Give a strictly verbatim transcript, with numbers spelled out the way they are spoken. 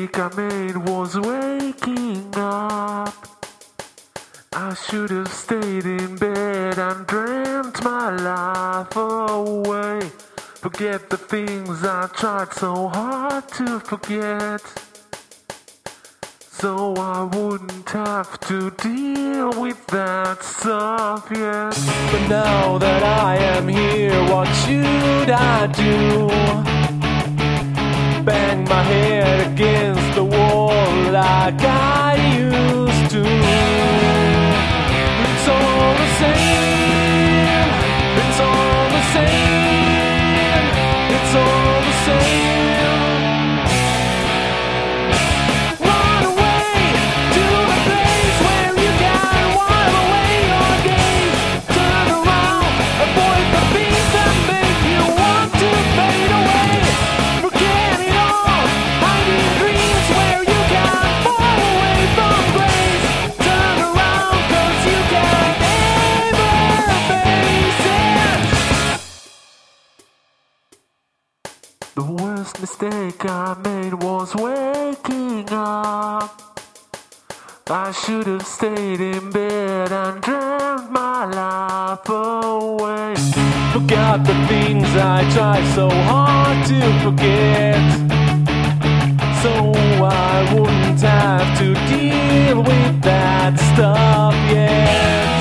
mistake I made was waking up. I should have stayed in bed and dreamt my life away. Forget the things I tried so hard to forget, so I wouldn't have to deal with that stuff yet. But now that I am here, what should I do? Bang my head against the wall like I used to. It's all the same, it's all the same, it's all the same. Run away to the place where you can while away your days. Turn around, avoid the things that make you want to fade away. Forget it all, hiding dreams where you can fall away from grace. Turn around, cause you can't ever face it. The worst mistake I made was waking up. I should have stayed in bed and dreamt my life away. Forgot the things I tried so hard to forget, so I wouldn't have to deal with that stuff yet.